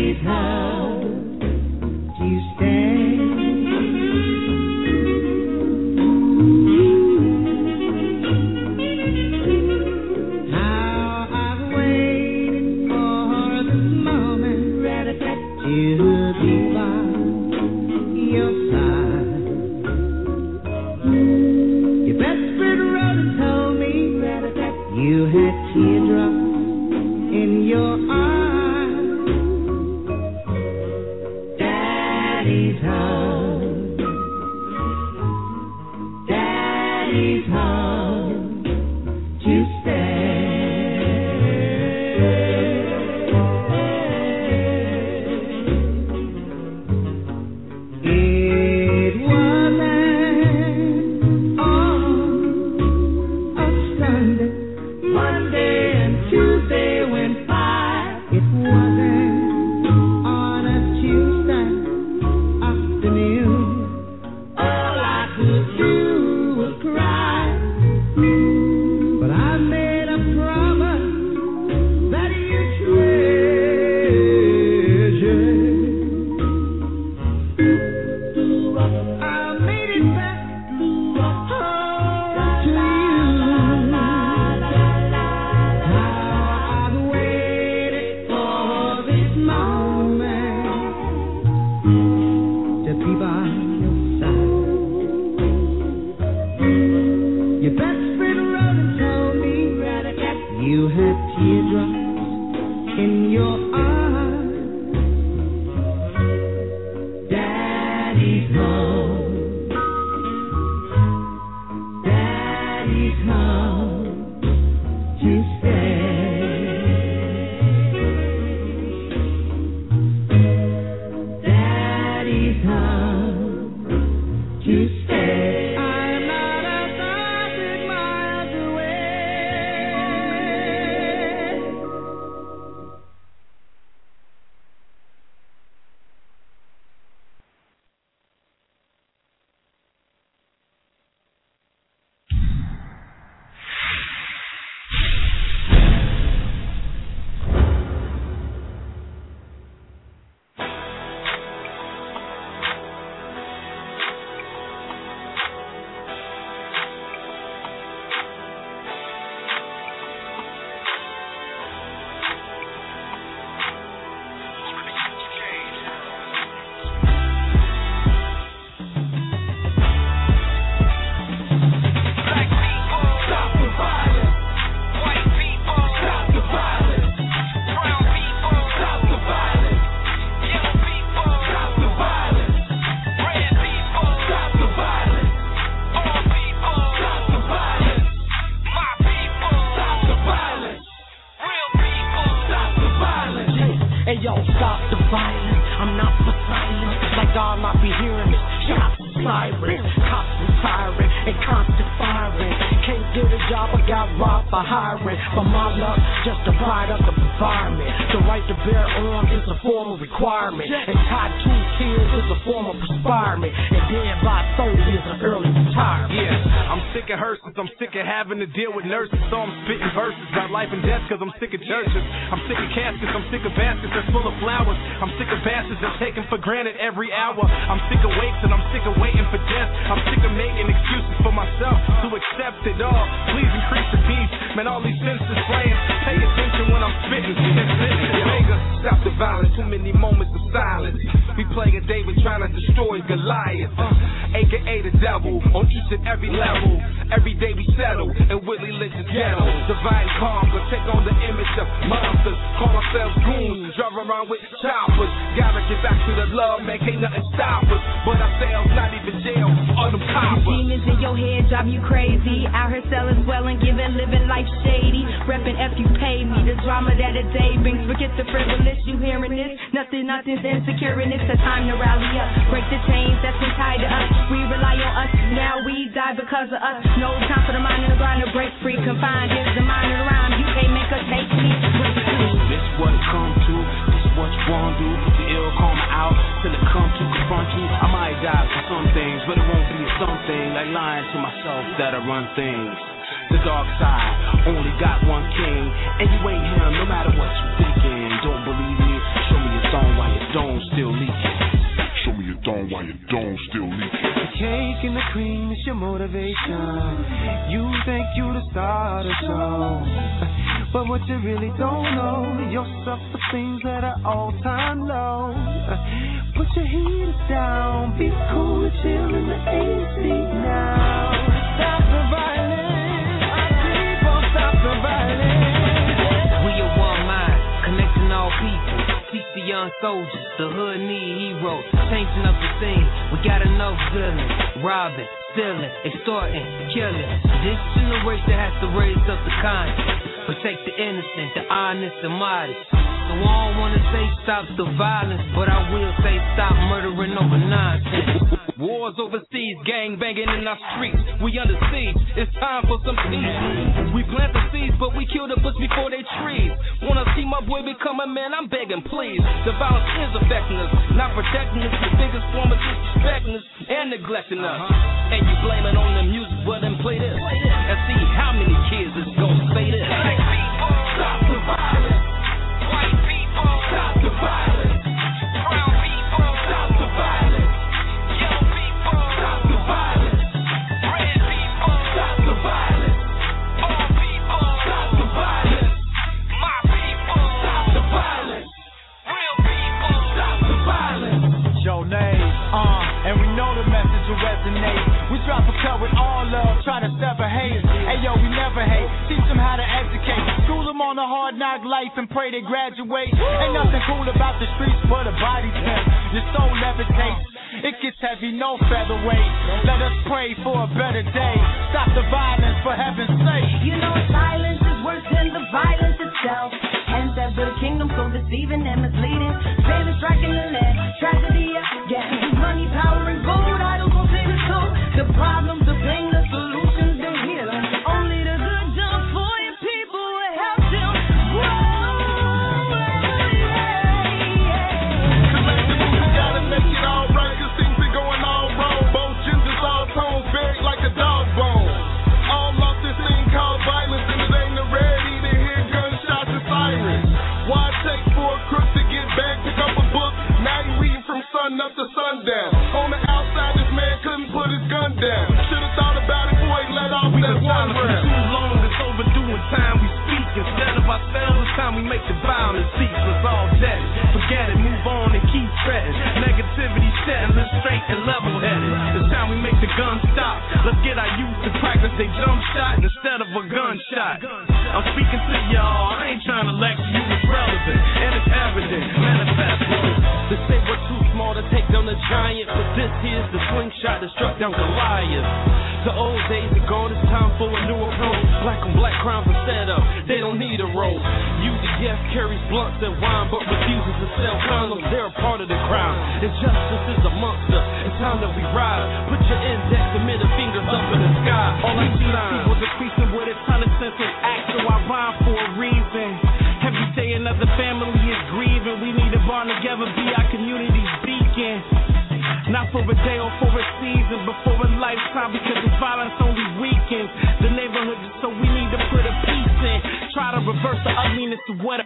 To deal with nurses, so I'm spitting verses about life and death, cause I'm sick of churches. I'm sick of caskets, I'm sick of baskets that's full of flowers. I'm sick of bastards that's taken for granted every hour. I'm sick of wakes and I'm sick of waiting for death. I'm sick of making excuses for myself to accept it all. Please increase the peace, man, all these senses playing. Pay attention when I'm spitting. Omega, stop the violence, too many moments of silence. We playing David trying to destroy Goliath, aka the devil, on each and every level. Every day we settle in Willie Lynch's ghetto. Divine calm, but take on the image of monsters. Call ourselves goons, drive around with choppers. Gotta get back to the love, man, can't nothing stop us. But ourselves, not even jail, all them coppers. Demons in your head drive you crazy. Out here selling, swelling, giving, living life shady. Reppin' F, you pay me. The drama that a day brings. Forget the frivolous, you hearing this? Nothing's insecure, and it's the time to rally up. Break the chains that's been tied to us. We rely on us, now we die because of us. No time for the mind and the grind to break free. Confined is the mind and the rhyme. You can't make us take me. This what it come to. This what you wanna do. Put the ill karma out till it come to confront you. I might die for some things, but it won't be something like lying to myself that I run things. The dark side only got one king, and you ain't him no matter what you thinking. Don't believe me? Show me your song. still leaking. Show me your dome while your dome still leaking. The cake and the cream is your motivation. You think you the star of the show, but what you really don't know, your self-esteem's at an all-time low. Put your heat down, be cool, chill in the AC now. Stop the violence, people, stop the violence. We are one mind, connecting all people. Teach the young soldiers, the hood need heroes. Changing up the scene, we got enough villains. Robbing, stealing, extorting, killing. This generation has to raise up the conscience. Protect the innocent, the honest, the modest. So I don't wanna say stop the violence, but I will say stop murdering over nonsense. Wars overseas, gang banging in our streets. We under siege, it's time for some peace. We plant the seeds, but we kill the bush before they trees. Wanna see my boy become a man, I'm begging please. The violence is affecting us, not protecting us. The biggest form of disrespecting us and neglecting us. And you blame it on the music, well then play this. And see how many kids is gonna say this. Black people, stop the violence. White people, stop the violence. Brown people, stop the violence. Yellow people, stop the violence. Red people, stop the violence. All people, stop the violence. My people, stop the violence. Real people, stop the violence. Your name, and we know the message will resonate. We drop a cut with all love, try to sever haters. Hey yo, we never hate. Teach them how to educate. School them on a hard knock life and pray they graduate. Ain't nothing cool about the streets but a body temp. Your soul levitates. It gets heavy, no featherweight. Let us pray for a better day. Stop the violence, for heaven's sake. You know silence is worse than the violence itself. Hands that build a kingdom so deceiving and misleading. Failure striking the land, tragedy again. Money, power, and gold, idols won't save the soul. The problems, the pain, the solutions, they healing. Only the good done for your people will help them grow. Collectively, we gotta make it all right, cause things been going all wrong. Both genders, all tones, buried like a dog bone. All lost this thing called violence, and it ain't ready to hear gunshots and sirens. Why take for a crook to get back, pick up a book? Now he reading from sun up to sundown. On the outside, this man couldn't put his gun down. Should've thought about it before he let off that one round. Too long, it's overdue in time we speak. Instead of ourselves, it's time we make the violence cease. It's all dead. Forget it, move on and keep treading. Negativity setting, let's straight and level headed. It's time we make the gun stop. Let's get our youth to practice they jump shot instead of a gunshot. I'm speaking to y'all, I ain't trying to lecture you, it's relevant and it's evident. Manifest. They say we're too small to take down the giant, but this here's the slingshot that struck down Goliath. The old days are gone, it's time for a new approach. Black on black crimes are set up, they don't need a rope. UDF carries blunts and wine, but refuses to sell condoms, they're a part of the crime. Injustice is a monster, it's time that we rise. Put your index and middle fingers up in the sky. All I see is people decreasing with a ton of sense of act, so I rhyme for a reason. Every day another family is grieving, we need to bond together, be our community's beacon. Not for a day or for a season, but for a lifetime, because the violence only weakens the neighborhood, so we need to put a peace in. Try to reverse the ugliness of what a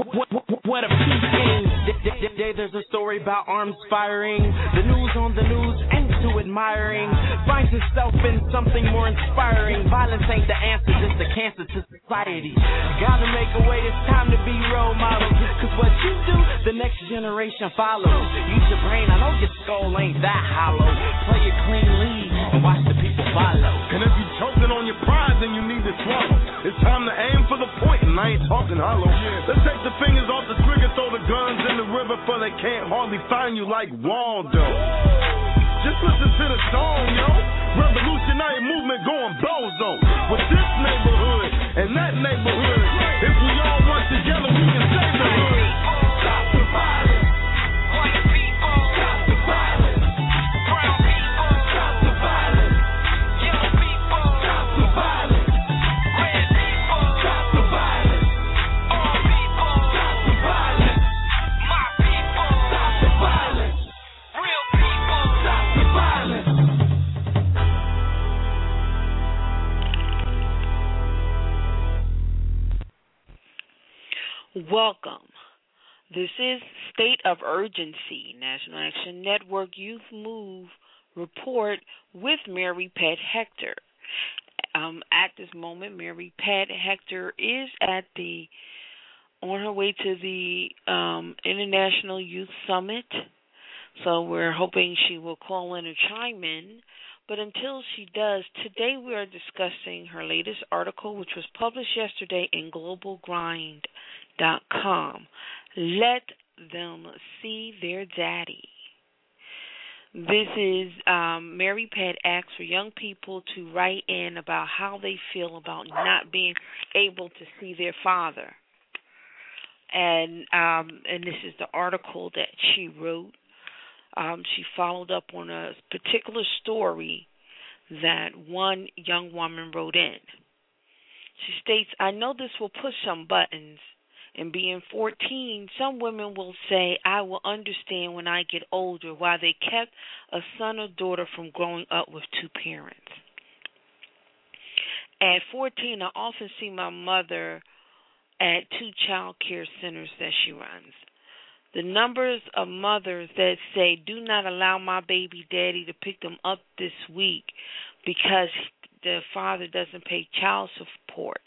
peace is. There's a story about arms firing. The news on the news ain't too admiring. Finds itself in something more inspiring. Violence ain't the answer, just a cancer to society. Gotta make a way, it's time to be role models. Cause what you do, the next generation follows. Use your brain, I know your skull ain't that hollow. Play a clean lead and watch the people follow. And if you choking on your pride, then you need to swallow. It's time to aim for the point, and I ain't talking hollow. Let's take the fingers off the trigger, throw the guns in the river, for they can't hardly find you like Waldo. Just listen to the song, yo. Revolutionary movement going bozo. With this neighborhood and that neighborhood, if we all work together, we can save the hood. Stop the violence. White people, stop the violence. Brown people, stop the violence. Yellow people, stop the violence. Red people, stop the violence. All people, stop the violence. My people, stop the violence. Real people, stop the violence. Welcome This is State of Urgency, National Action Network Youth Move report with Mary Pat Hector. At this moment, Mary Pat Hector is on her way to the International Youth Summit. So we're hoping she will call in or chime in. But until she does, today we are discussing her latest article, which was published yesterday in globalgrind.com. Let them see their daddy. This is Mary Pat asks for young people to write in about how they feel about not being able to see their father. And this is the article that she wrote. She followed up on a particular story that one young woman wrote in. She states, I know this will push some buttons. And being 14, some women will say, I will understand when I get older why they kept a son or daughter from growing up with two parents. At 14, I often see my mother at 2 child care centers that she runs. The numbers of mothers that say, do not allow my baby daddy to pick them up this week because the father doesn't pay child support.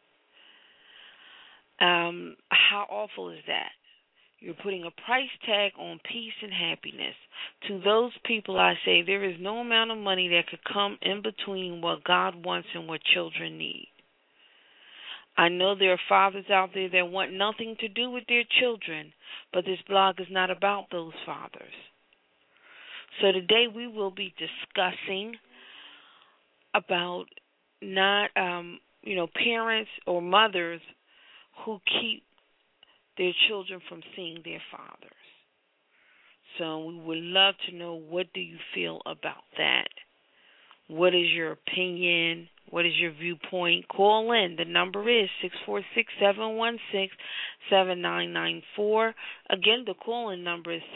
How awful is that? You're putting a price tag on peace and happiness. To those people, I say there is no amount of money that could come in between what God wants and what children need. I know there are fathers out there that want nothing to do with their children, but this blog is not about those fathers. So today we will be discussing about not, parents or mothers who keep their children from seeing their fathers. So we would love to know, what do you feel about that? What is your opinion? What is your viewpoint? Call in. The number is 646-716-7994. Again, the call-in number is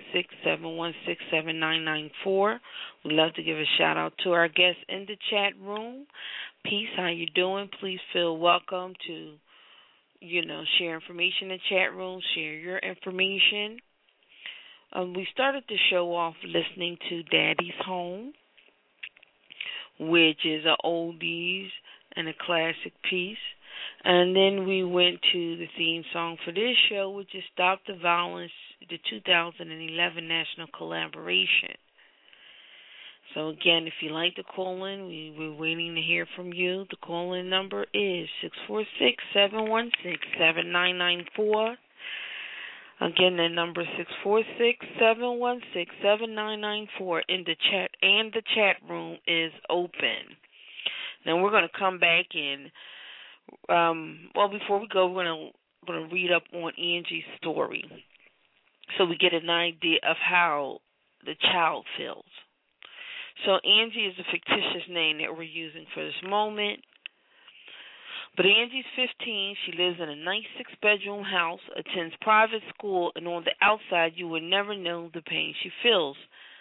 646-716-7994. We'd love to give a shout-out to our guests in the chat room. Peace, how you doing? Please feel welcome to share information in the chat room, share your information. We started the show off listening to Daddy's Home, which is an oldies and a classic piece. And then we went to the theme song for this show, which is Stop the Violence, the 2011 National Collaboration. So, again, if you'd like to call in, we're waiting to hear from you. The call-in number is 646-716-7994. Again, the number is 646-716-7994. In the chat, and the chat room is open. Now, we're going to come back in. Before we go, we're going to read up on Angie's story so we get an idea of how the child feels. So Angie is a fictitious name that we're using for this moment. But Angie's 15. She lives in a nice 6-bedroom house, attends private school, and on the outside you would never know the pain she feels.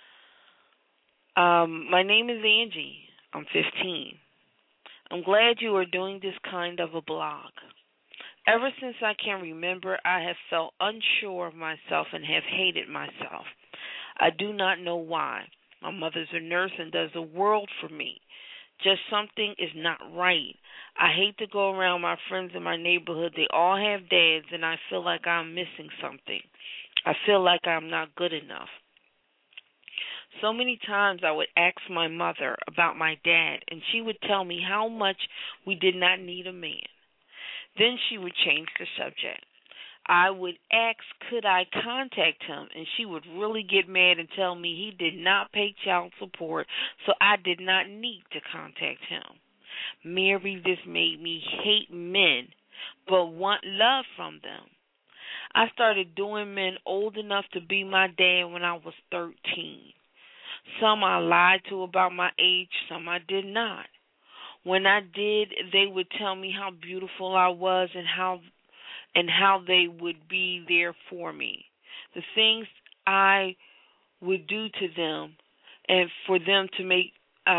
My name is Angie. I'm 15. I'm glad you are doing this kind of a blog. Ever since I can remember, I have felt unsure of myself and have hated myself. I do not know why. My mother's a nurse and does the world for me. Just something is not right. I hate to go around my friends in my neighborhood. They all have dads, and I feel like I'm missing something. I feel like I'm not good enough. So many times I would ask my mother about my dad, and she would tell me how much we did not need a man. Then she would change the subject. I would ask, could I contact him? And she would really get mad and tell me he did not pay child support, so I did not need to contact him. Mary, this made me hate men, but want love from them. I started doing men old enough to be my dad when I was 13. Some I lied to about my age, some I did not. When I did, they would tell me how beautiful I was and how they would be there for me. The things I would do to them and for them to make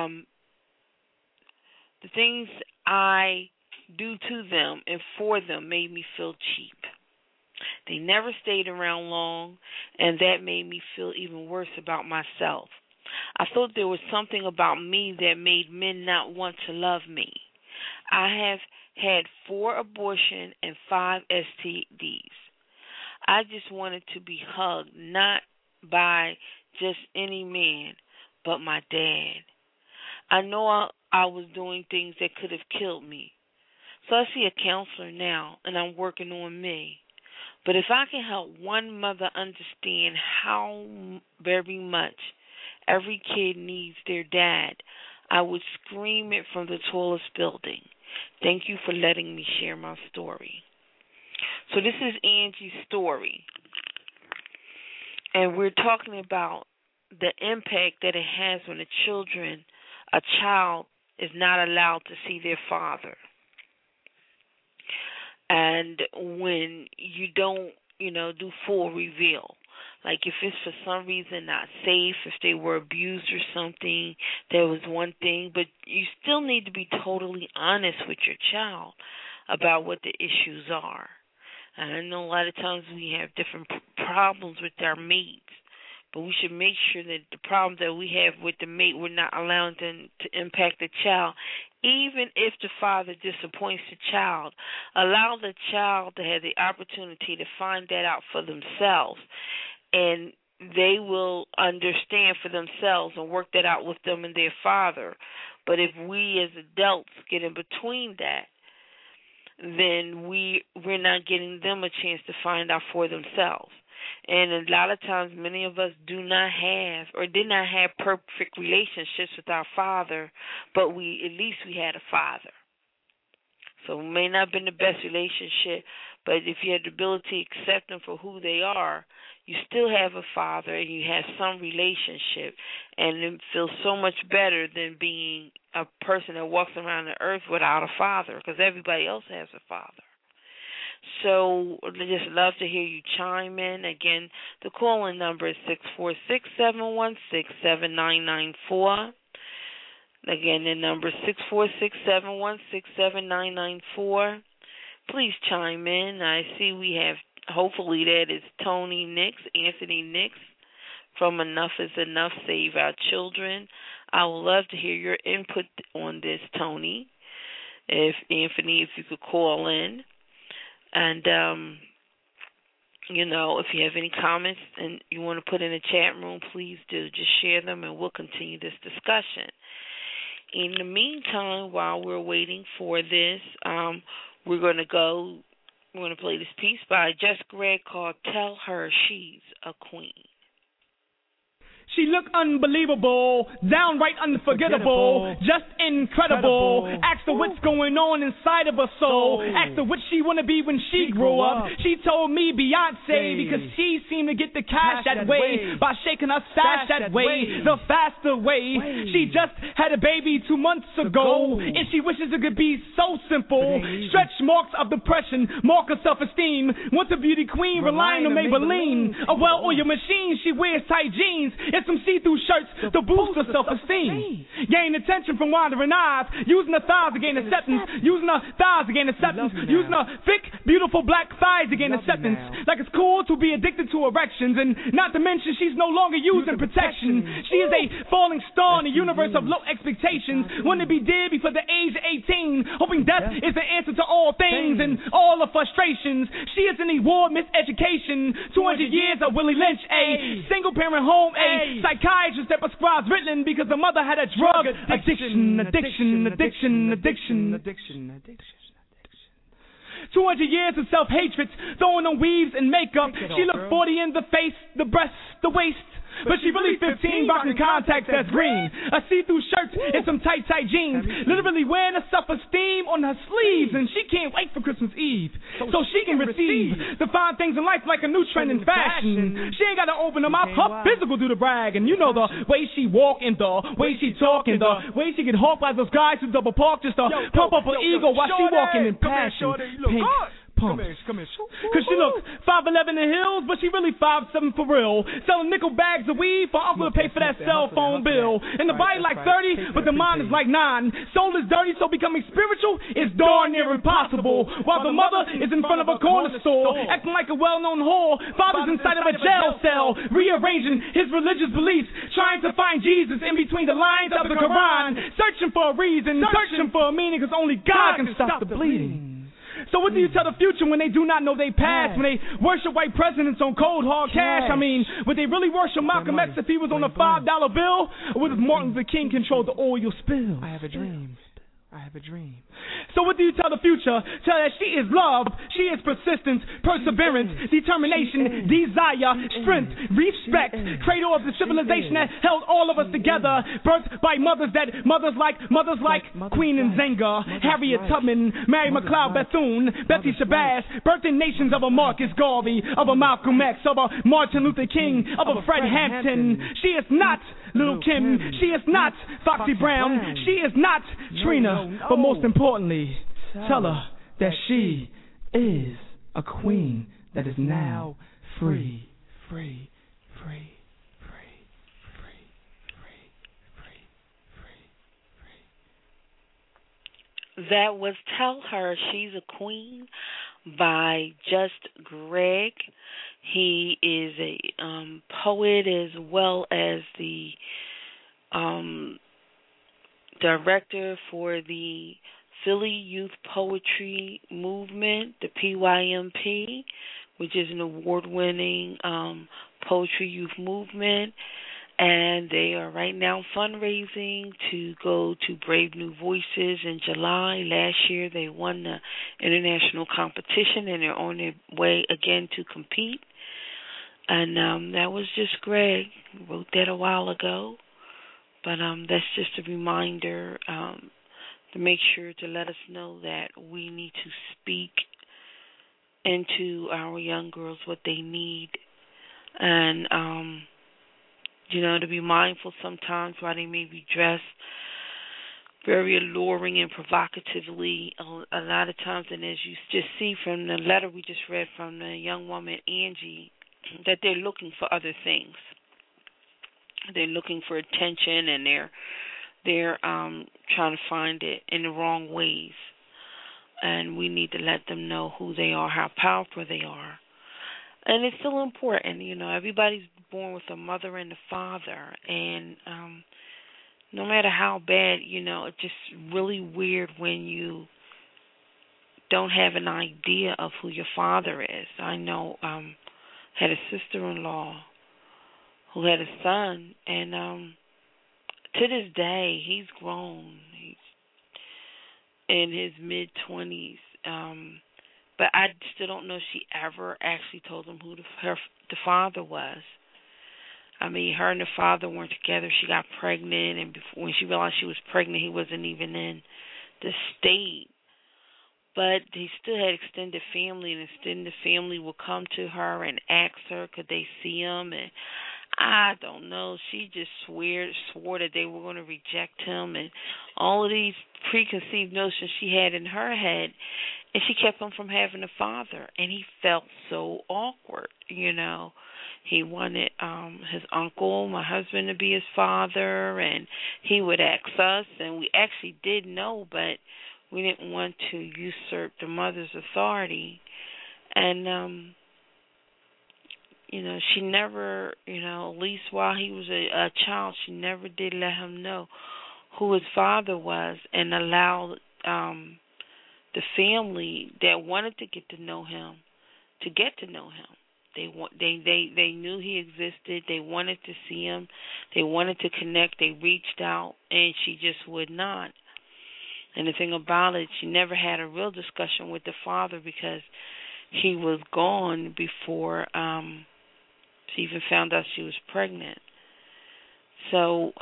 the things I do to them and for them made me feel cheap. They never stayed around long, and that made me feel even worse about myself. I thought there was something about me that made men not want to love me. I have had 4 abortions and 5 STDs. I just wanted to be hugged, not by just any man, but my dad. I know I was doing things that could have killed me. So I see a counselor now, and I'm working on me. But if I can help one mother understand how very much every kid needs their dad, I would scream it from the tallest building. Thank you for letting me share my story. So this is Angie's story. And we're talking about the impact that it has when a child is not allowed to see their father. And when you don't, do full reveal. Like if it's for some reason not safe, if they were abused or something, that was one thing. But you still need to be totally honest with your child about what the issues are. And I know a lot of times we have different problems with our mates, but we should make sure that the problems that we have with the mate, we're not allowing them to impact the child. Even if the father disappoints the child, allow the child to have the opportunity to find that out for themselves, and they will understand for themselves and work that out with them and their father. But if we as adults get in between that, then we're not getting them a chance to find out for themselves. And a lot of times, many of us do not have or did not have perfect relationships with our father, but at least we had a father. So it may not have been the best relationship, but if you had the ability to accept them for who they are, you still have a father and you have some relationship, and it feels so much better than being a person that walks around the earth without a father, because everybody else has a father. So I just love to hear you chime in. Again, the call-in number is 646-716-7994. Again, the number is 646-716-7994. Please chime in. I see we have, hopefully that is Tony Nix, Anthony Nix from Enough is Enough, Save Our Children. I would love to hear your input on this, Tony. If Anthony, if you could call in. And, if you have any comments and you want to put in the chat room, please do. Just share them and we'll continue this discussion. In the meantime, while we're waiting for this, we're going to play this piece by Jess Gregg called Tell Her She's a Queen. She looked unbelievable, downright unforgettable, just incredible. Asked her what's going on inside of her soul. Asked her what she want to be when she grow up. She told me Beyonce because she seemed to get the cash that way by shaking her stash that way, the faster way. She just had a baby 2 months ago, and she wishes it could be so simple. Stretch marks of depression, mark of self-esteem. Wants a beauty queen, relying on Maybelline. A well-oiled machine, she wears tight jeans. Some see-through shirts to boost her self-esteem. Gain attention from wandering eyes, using her thighs to gain acceptance, using her thighs to gain acceptance, using her thick, beautiful black thighs to gain acceptance. Like it's cool to be addicted to erections, and not to mention she's no longer using protection. She is a falling star in the universe of low expectations, wanting to be dead before the age of 18, hoping death is the answer to all things and all of frustrations. She is an award miseducation, 200 years of Willie Lynch, a single-parent home, a psychiatrist that prescribes Ritalin because the mother had a drug addiction. 200 years of self-hatred, throwing on weaves and makeup. She looked 40 in the face, the breasts, the waist. But she really 15, rocking contacts that's green, a see-through shirt and some tight jeans, literally wearing her self-esteem on her sleeves, and she can't wait for Christmas Eve so she can receive the fine things in life like a new trend in fashion. She ain't gotta open her mouth, her physical do the brag, and you know the way she walk and the way she talk and the way she get hawked by those guys who double park just to pump up her ego while she walking in passion. Pink pumps. Cause she look 5'11" in heels, but she really 5'7" for real. Selling nickel bags of weed for uncle to pay for that cell phone bill. And the body like 30, but the mind is like 9. Soul is dirty, so becoming spiritual is darn near impossible. While the mother is in front of a corner store, acting like a well-known whore. Father's inside of a jail cell, rearranging his religious beliefs, trying to find Jesus in between the lines of the Quran, searching for a reason, searching for a meaning, because only God can stop the bleeding. So what do you tell the future when they do not know they past? When they worship white presidents on cold hard cash? I mean, would they really worship Malcolm X if he was on a $5 bill? Or would Martin Luther King control the oil spill? I have a dream. So what do you tell the future? Tell her that she is love, she is persistence, perseverance, determination, desire, strength, respect, cradle of the civilization that held all of us together, birthed by mothers like Queen Nzinga, Harriet Tubman, Mary McLeod Bethune, Betsy Shabazz, birthing nations of a Marcus Garvey, of a Malcolm X, of a Martin Luther King, of a Fred Hampton. She is not Lil' Kim, she is not Foxy Brown, she is not Trina, but most importantly, tell her that she is a queen that is now free. That was Tell Her She's a Queen by Just Greg. He is a poet as well as the director for the Philly Youth Poetry Movement, the PYMP, which is an award-winning poetry youth movement. And they are right now fundraising to go to Brave New Voices in July. Last year they won the international competition, and they're on their way again to compete. And that was just Greg. He wrote that a while ago. But that's just a reminder to make sure to let us know that we need to speak into our young girls what they need. And, to be mindful sometimes while they may be dressed very alluring and provocatively a lot of times. And as you just see from the letter we just read from the young woman, Angie, that they're looking for other things. They're looking for attention, and they're trying to find it in the wrong ways. And we need to let them know who they are, how powerful they are. And it's still important, everybody's born with a mother and a father. And no matter how bad, it's just really weird when you don't have an idea of who your father is. I know had a sister-in-law who had a son, and to this day, he's grown. He's in his mid-20s. But I still don't know if she ever actually told him who the father was. I mean, her and the father weren't together. She got pregnant, and when she realized she was pregnant, he wasn't even in the state. But they still had extended family, and extended family would come to her and ask her, could they see him? And I don't know. She just swore that they were going to reject him, and all of these preconceived notions she had in her head, and she kept him from having a father, and he felt so awkward, He wanted his uncle, my husband, to be his father, and he would ask us, and we actually did know, but we didn't want to usurp the mother's authority. And, she never, at least while he was a child, she never did let him know who his father was, and allowed the family that wanted to get to know him to get to know him. They knew he existed. They wanted to see him. They wanted to connect. They reached out, and she just would not. And the thing about it, she never had a real discussion with the father because he was gone before she even found out she was pregnant. So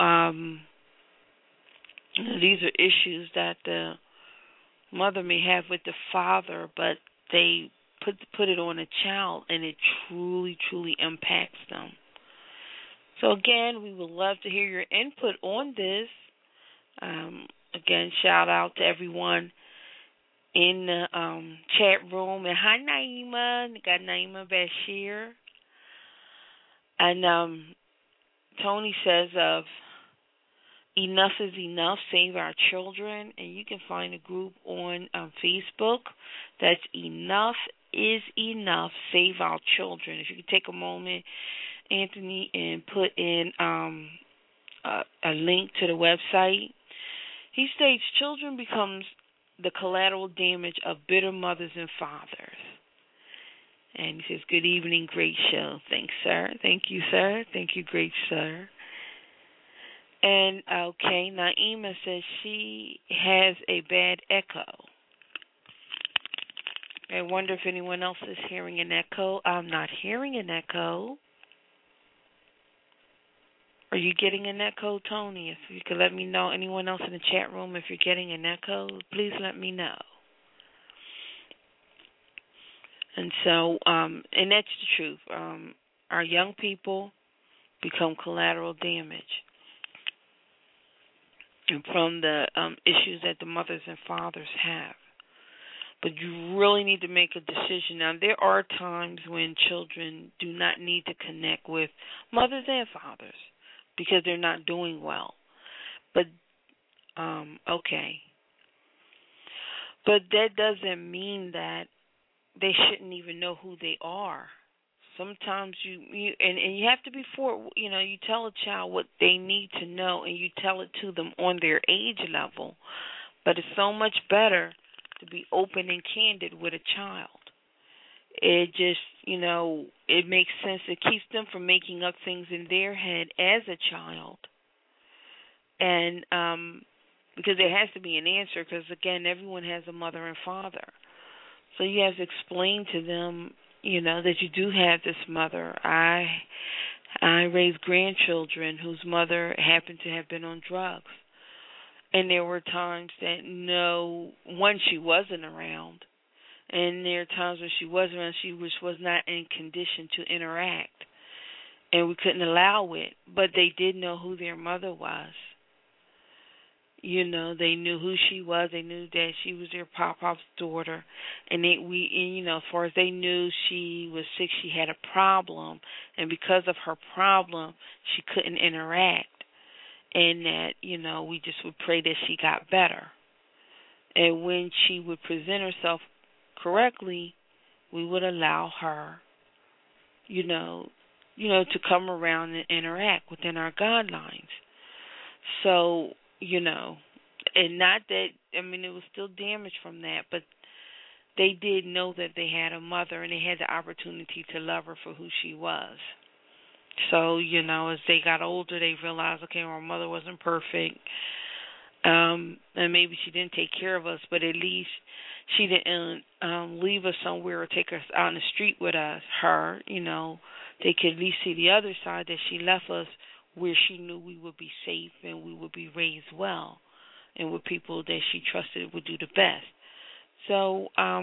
these are issues that the mother may have with the father, but they put it on a child, and it truly, truly impacts them. So again, we would love to hear your input on this. Again, shout out to everyone in the chat room. And hi, Naima. Got Naima Bashir. And Tony says enough is enough, save our children. And you can find a group on Facebook. That's Enough is Enough, Save Our Children. If you could take a moment, Anthony, and put in a link to the website. He states children becomes the collateral damage of bitter mothers and fathers. And he says, good evening, great show. Thanks, sir. Thank you, sir. Thank you, great sir. And, okay, Naima says she has a bad echo. I wonder if anyone else is hearing an echo. I'm not hearing an echo. Are you getting an echo, Tony? If you could let me know, anyone else in the chat room, if you're getting an echo, please let me know. And so, and that's the truth. Our young people become collateral damage and from the issues that the mothers and fathers have. But you really need to make a decision. Now, there are times when children do not need to connect with mothers and fathers because they're not doing well. But, okay. But that doesn't mean that they shouldn't even know who they are. Sometimes you have to be you tell a child what they need to know and you tell it to them on their age level. But it's so much better to be open and candid with a child. It just, it makes sense. It keeps them from making up things in their head as a child. And because there has to be an answer because, again, everyone has a mother and father. So you have to explain to them, that you do have this mother. I raised grandchildren whose mother happened to have been on drugs. And there were times that, she wasn't around. And there are times when she was around, she was not in condition to interact. And we couldn't allow it. But they did know who their mother was. They knew who she was. They knew that she was their pop-pop's daughter. And as far as they knew, she was sick. She had a problem. And because of her problem, she couldn't interact. And that, we just would pray that she got better. And when she would present herself correctly, we would allow her, to come around and interact within our guidelines. So, and not that, it was still damage from that, but they did know that they had a mother and they had the opportunity to love her for who she was. So, as they got older, they realized, okay, our mother wasn't perfect, and maybe she didn't take care of us, but at least she didn't leave us somewhere or take us out in the street with her. They could at least see the other side, that she left us where she knew we would be safe and we would be raised well and with people that she trusted would do the best. So,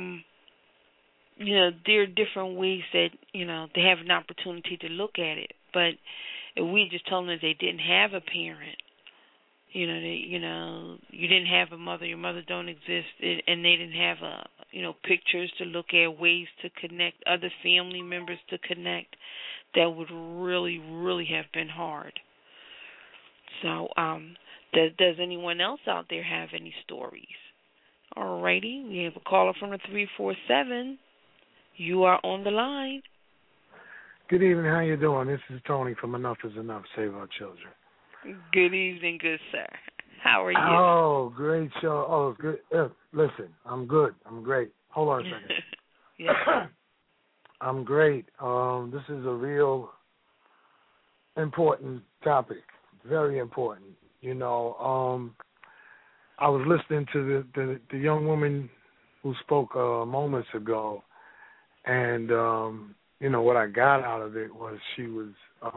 there are different ways that, they have an opportunity to look at it. But if we just told them that they didn't have a parent, you didn't have a mother, your mother don't exist, and they didn't have, pictures to look at, ways to connect, other family members to connect, that would really, really have been hard. So, does anyone else out there have any stories? All righty, we have a caller from the 347. You are on the line. Good evening. How you doing? This is Tony from Enough is Enough, Save Our Children. Good evening, good sir. How are you? Oh, great show. Oh, good. Listen, I'm good. I'm great. Hold on a second. Yeah. I'm great. This is a real important topic. Very important. I was listening to the young woman who spoke moments ago, and what I got out of it was she was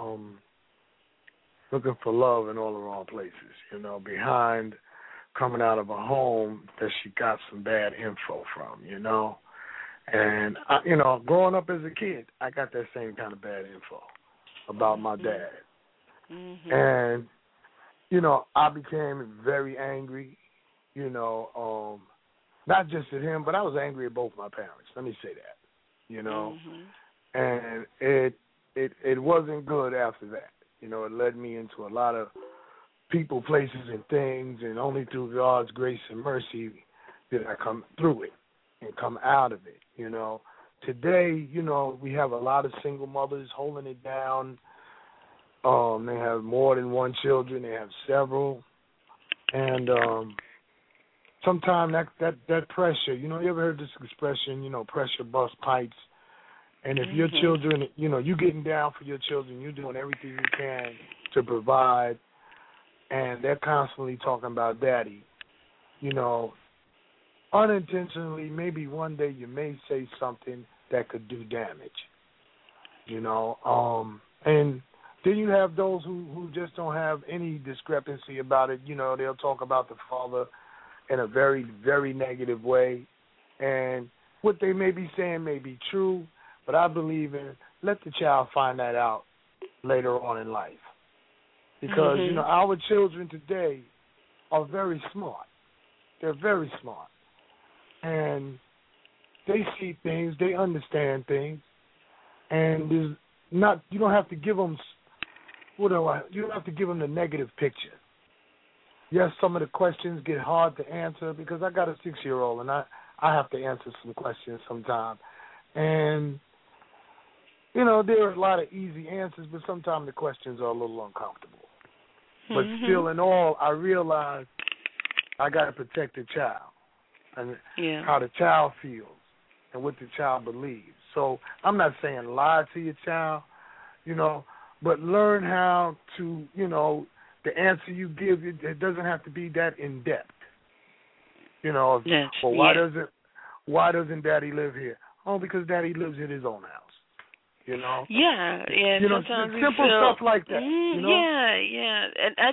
looking for love in all the wrong places. Behind coming out of a home that she got some bad info from. And growing up as a kid, I got that same kind of bad info about my dad. Mm-hmm. And I became very angry. not just at him, but I was angry at both my parents. Let me say that, you know. And it wasn't good after that. You know, it led me into a lot of people, places, and things, and only through God's grace and mercy did I come through it and come out of it, you know. Today, you know, we have a lot of single mothers holding it down. They have more than one children. They have several. And sometimes that pressure, you know, you ever heard this expression, you know, pressure busts pipes? And if your children, you know, you getting down for your children, you're doing everything you can to provide, and they're constantly talking about daddy, you know, unintentionally, maybe one day you may say something that could do damage, you know. And then you have those who just don't have any discrepancy about it. You know, they'll talk about the father in a very, very negative way. And what they may be saying may be true, but I believe in let the child find that out later on in life. Because, you know, our children today are very smart. They're very smart. And they see things, they understand things, and there's not, you don't have to give them, you don't have to give them the negative picture. Yes, some of the questions get hard to answer because I got a 6-year-old and I have to answer some questions sometimes. And, you know, there are a lot of easy answers, but sometimes the questions are a little uncomfortable. But still in all, I realize I got to protect the child and how the child feels and what the child believes. So I'm not saying lie to your child, you know, but learn how to, you know, the answer you give, it doesn't have to be that in-depth. You know, well, why doesn't Daddy live here? Oh, because Daddy lives in his own house. You know? Yeah. You know, simple stuff like that. You know? Yeah. And I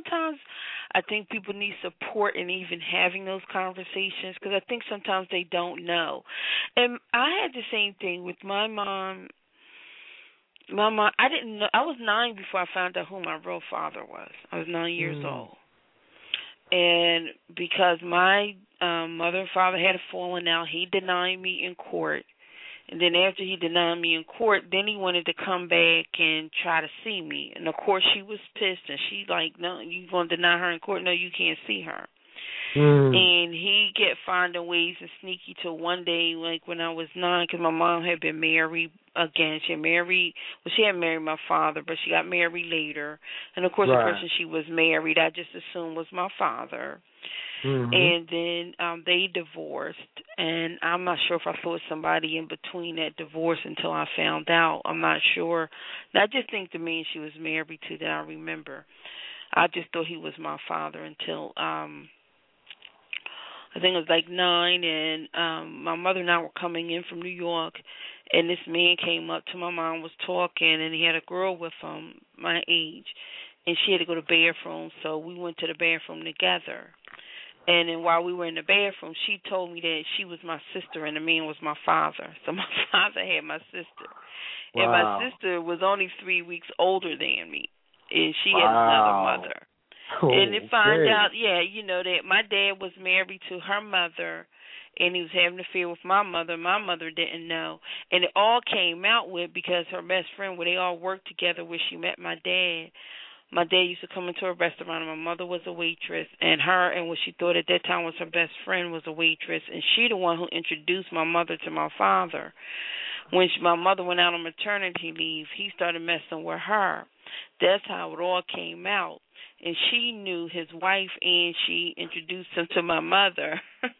think people need support in even having those conversations because I think sometimes they don't know. And I had the same thing with my mom. My mom, I didn't know. I was 9 before I found out who my real father was. I was 9 years old. And because my mother and father had a falling out, he denied me in court. And then after he denied me in court, then he wanted to come back and try to see me. And, of course, she was pissed. And she like, no, you going to deny her in court? No, you can't see her. And he kept finding ways and sneaky till one day, like when I was 9, because my mom had been married again. She had married my father, but she got married later. And, of course, the person she was married, I just assumed was my father. And then they divorced, and I'm not sure if I thought somebody in between that divorce until I found out. I'm not sure. I just think the man she was married to that I remember. I just thought he was my father until I think it was like 9, and my mother and I were coming in from New York, and this man came up to my mom, was talking, and he had a girl with him my age, and she had to go to the bathroom, so we went to the bathroom together. And then while we were in the bathroom, she told me that she was my sister and the man was my father. So my father had my sister. And my sister was only 3 weeks older than me, and she had another mother. And then find out, you know, that my dad was married to her mother, and he was having an affair with my mother. My mother didn't know. And it all came out with because her best friend, where they all worked together where she met my dad. My dad used to come into a restaurant, and my mother was a waitress, and what she thought at that time was her best friend was a waitress, and she the one who introduced my mother to my father. When my mother went out on maternity leave, he started messing with her. That's how it all came out. And she knew his wife, and she introduced him to my mother.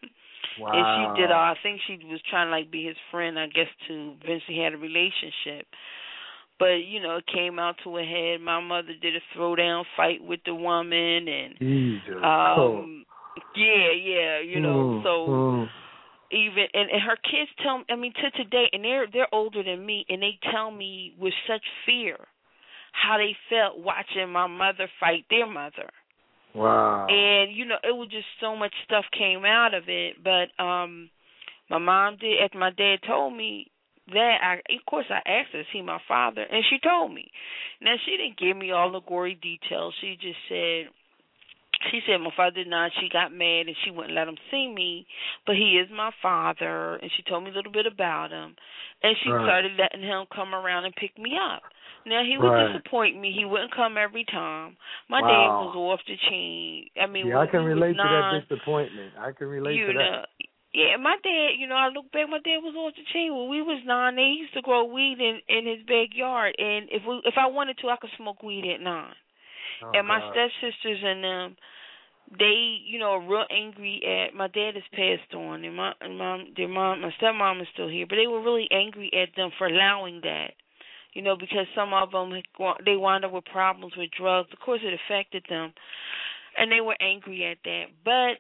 And she did I think she was trying to, like, be his friend, I guess, to eventually had a relationship. But, you know, it came out to a head. My mother did a throwdown fight with the woman. And, you know, so even, and her kids tell me, I mean, to today, and they're older than me, and they tell me with such fear how they felt watching my mother fight their mother. Wow. And, you know, it was just so much stuff came out of it. But my mom did, after my dad told me, of course, I asked her, is he my father? And she told me. Now, she didn't give me all the gory details. She just said She said my father did not. She got mad and she wouldn't let him see me, but he is my father, and she told me a little bit about him, and she started letting him come around and pick me up. Now, he would disappoint me. He wouldn't come every time. My dad was off the chain. I mean, I can relate to that disappointment. I can relate to that. Yeah, my dad, I look back, my dad was off the chain. When we was 9, they used to grow weed in his backyard, and if I wanted to, I could smoke weed at 9. And my stepsisters and them, they, are real angry at, my dad has passed on, and my stepmom is still here, but they were really angry at them for allowing that, because some of them, they wound up with problems with drugs. Of course, it affected them, and they were angry at that. But,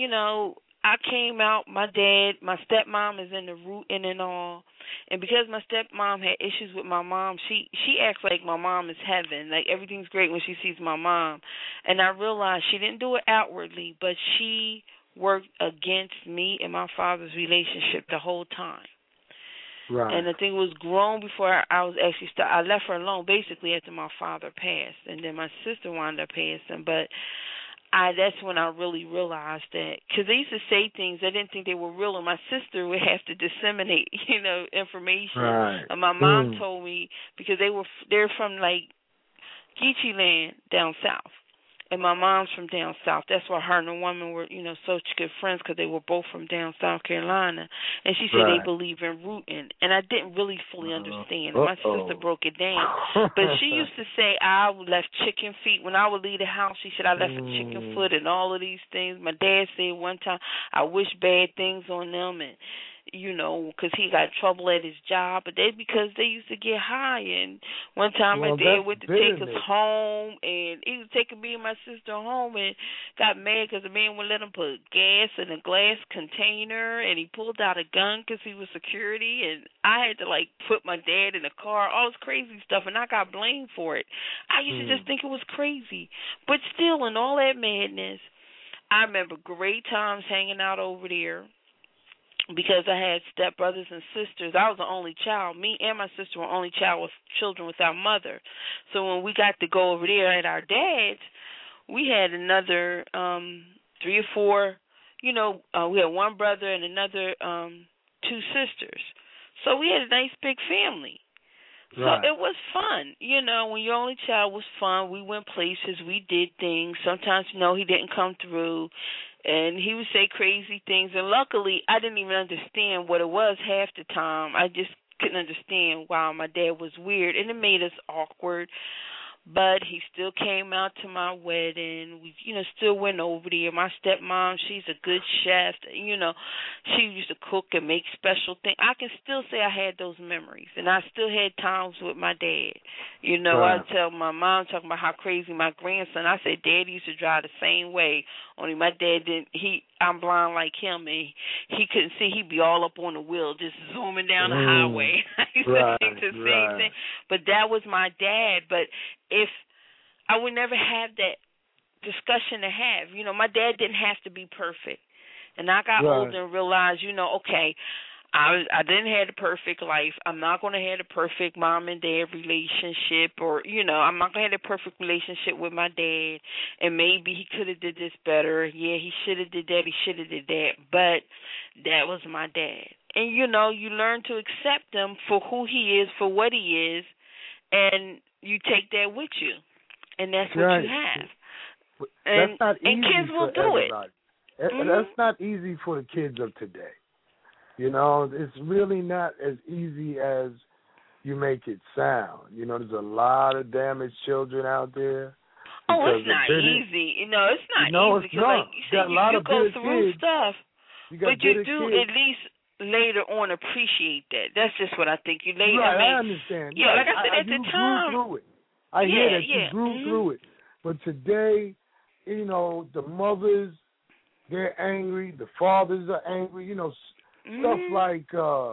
I came out, my stepmom is in the rooting and all, and because my stepmom had issues with my mom, she acts like my mom is heaven, like everything's great when she sees my mom, and I realized she didn't do it outwardly, but she worked against me and my father's relationship the whole time. Right. And I think it was grown before I was actually I left her alone basically after my father passed, and then my sister wound up passing, but that's when I really realized that, because they used to say things I didn't think they were real, and my sister would have to disseminate, information. Right. And my mom told me, because they're from like Geechee land down south, and my mom's from down south. That's why her and the woman were, such good friends, because they were both from down South Carolina. And she said they believe in rooting, and I didn't really fully understand. My sister broke it down, but she used to say I left chicken feet when I would leave the house. She said I left a chicken foot and all of these things. My dad said one time I wish bad things on them, and because he got trouble at his job, but that's because they used to get high. And one time my dad went to take us home, and he was taking me and my sister home, and got mad because the man wouldn't let him put gas in a glass container, and he pulled out a gun because he was security, and I had to put my dad in the car, all this crazy stuff, and I got blamed for it. I used to just think it was crazy, but still, in all that madness, I remember great times hanging out over there. Because I had stepbrothers and sisters. I was the only child. Me and my sister were only children without mother. So when we got to go over there at our dad's, we had another 3 or 4, we had one brother and another 2 sisters. So we had a nice big family. Right. So it was fun. When your only child was fun. We went places. We did things. Sometimes, he didn't come through. And he would say crazy things. And luckily, I didn't even understand what it was half the time. I just couldn't understand why my dad was weird. And it made us awkward. But he still came out to my wedding. We, still went over there. My stepmom, she's a good chef. She used to cook and make special things. I can still say I had those memories. And I still had times with my dad. I tell my mom, talking about how crazy my grandson, I said, Dad used to drive the same way. Only my dad didn't, I'm blind like him, and he couldn't see. He'd be all up on the wheel, just zooming down the highway. I used to think the same thing. But that was my dad. But if I would never have that discussion to have. My dad didn't have to be perfect. And I got older and realized, okay, I didn't have the perfect life. I'm not going to have the perfect mom and dad relationship, or, I'm not going to have the perfect relationship with my dad, and maybe he could have did this better. Yeah, he should have did that. He should have did that. But that was my dad. And, you learn to accept him for who he is, for what he is, and you take that with you. And that's what you have. That's not easy, and kids will do everybody. That's not easy for the kids of today. It's really not as easy as you make it sound. There's a lot of damaged children out there. Oh, it's not easy. It's not easy. It's not. You go through stuff, but you do kids. At least later on appreciate that. That's just what I think. You later. Right, I understand. Yeah, like I said, at the time. Grew through it. I hear that you grew through it. But today, the mothers, they're angry. The fathers are angry. Stuff like,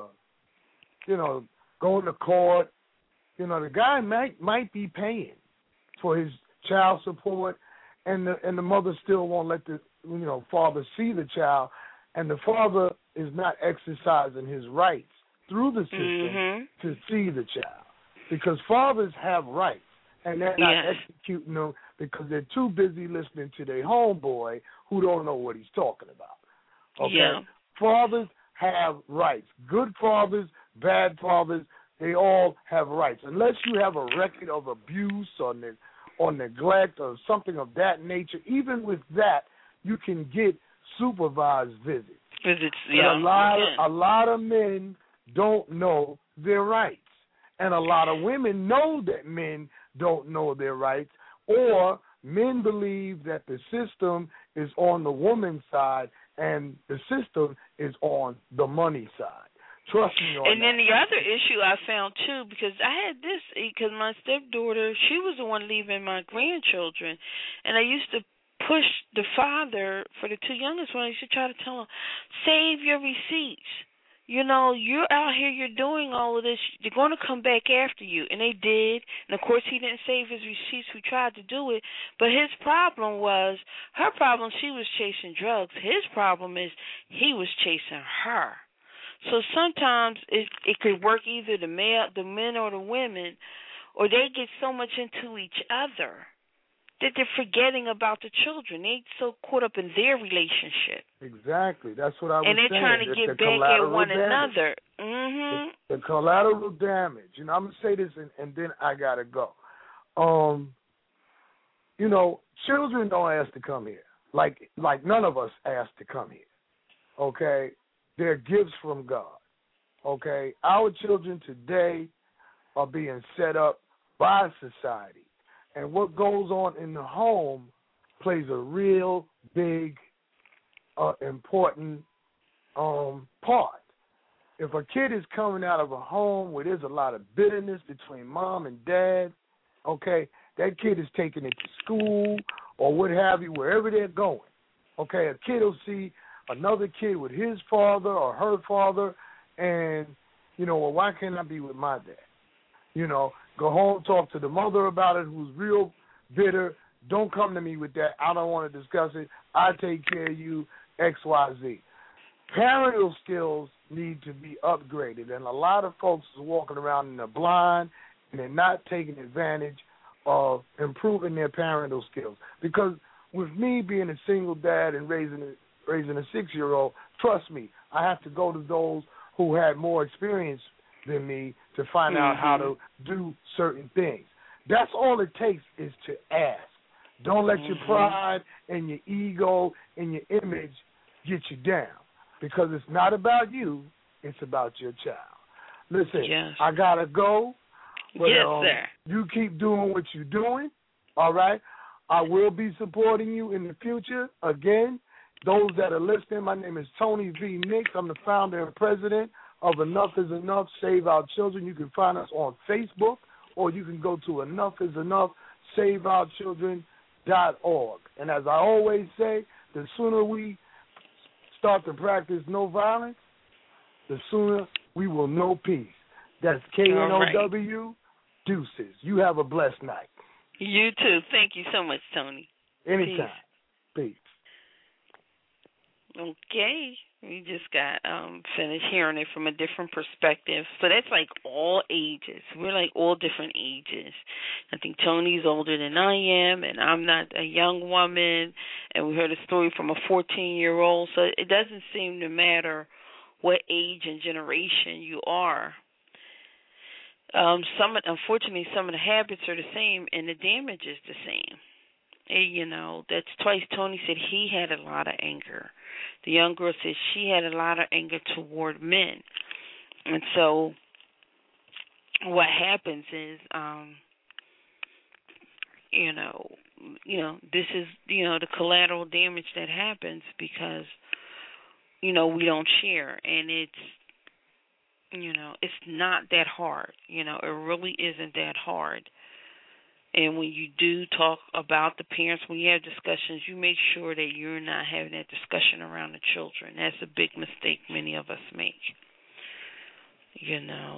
going to court. The guy might be paying for his child support, and the mother still won't let the father see the child, and the father is not exercising his rights through the system to see the child, because fathers have rights. and they're not executing them because they're too busy listening to their homeboy who don't know what he's talking about. Okay? Yeah. Fathers have rights. Good fathers, bad fathers, they all have rights. Unless you have a record of abuse or neglect or something of that nature, even with that, you can get supervised visits. Yeah. A lot of men don't know their rights. And a lot of women know that men don't know their rights, or men believe that the system is on the woman's side and the system is on the money side. Trust me on that. And then the other issue I found, too, because I had this, because my stepdaughter, she was the one leaving my grandchildren, and I used to push the father for the two youngest ones. I used to try to tell them, save your receipts. You know, you're out here, you're doing all of this, they're going to come back after you. And they did. And, of course, he didn't save his receipts who tried to do it. But his problem was, her problem, she was chasing drugs. His problem is he was chasing her. So sometimes it could work either the men or the women, or they get so much into each other that they're forgetting about the children. They so caught up in their relationship. Exactly. That's what I was saying. And they're trying to get back at one another. Mm-hmm. The collateral damage. You know, I'm going to say this and then I got to go. You know, children don't ask to come here. Like none of us ask to come here. Okay? They're gifts from God. Okay? Our children today are being set up by society. And what goes on in the home plays a real big, important part. If a kid is coming out of a home where there's a lot of bitterness between mom and dad, okay, that kid is taking it to school or what have you, wherever they're going. Okay, a kid will see another kid with his father or her father and, you know, well, why can't I be with my dad? You know, go home, talk to the mother about it who's real bitter. Don't come to me with that. I don't want to discuss it. I take care of you, X, Y, Z. Parental skills need to be upgraded, and a lot of folks are walking around in the blind, and they're not taking advantage of improving their parental skills. Because with me being a single dad and raising a 6-year-old, trust me, I have to go to those who had more experience than me to find out how to do certain things. That's all it takes is to ask. Don't let your pride and your ego and your image get you down, because it's not about you, it's about your child. Listen, I got to go, but sir. You keep doing what you're doing, all right? I will be supporting you in the future. Again, those that are listening, my name is Tony V. Nix. I'm the founder and president of Enough is Enough, Save Our Children. You can find us on Facebook, or you can go to Enough is Enough, SaveOurChildren.org. And as I always say, the sooner we start to practice no violence, the sooner we will know peace. That's KNOW, deuces. You have a blessed night. You too. Thank you so much, Tony. Anytime. Peace. Okay. We just got finished hearing it from a different perspective. So that's like all ages. We're like all different ages. I think Tony's older than I am, and I'm not a young woman. And we heard a story from a 14-year-old. So it doesn't seem to matter what age and generation you are. Unfortunately, some of the habits are the same, and the damage is the same. And, you know, that's twice Tony said he had a lot of anger. The young girl said she had a lot of anger toward men. And so what happens is, this is, the collateral damage that happens because, we don't share. And it's not that hard. It really isn't that hard. And when you do talk about the parents, when you have discussions, you make sure that you're not having that discussion around the children. That's a big mistake many of us make. You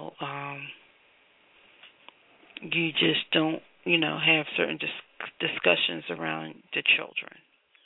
just don't, have certain discussions around the children.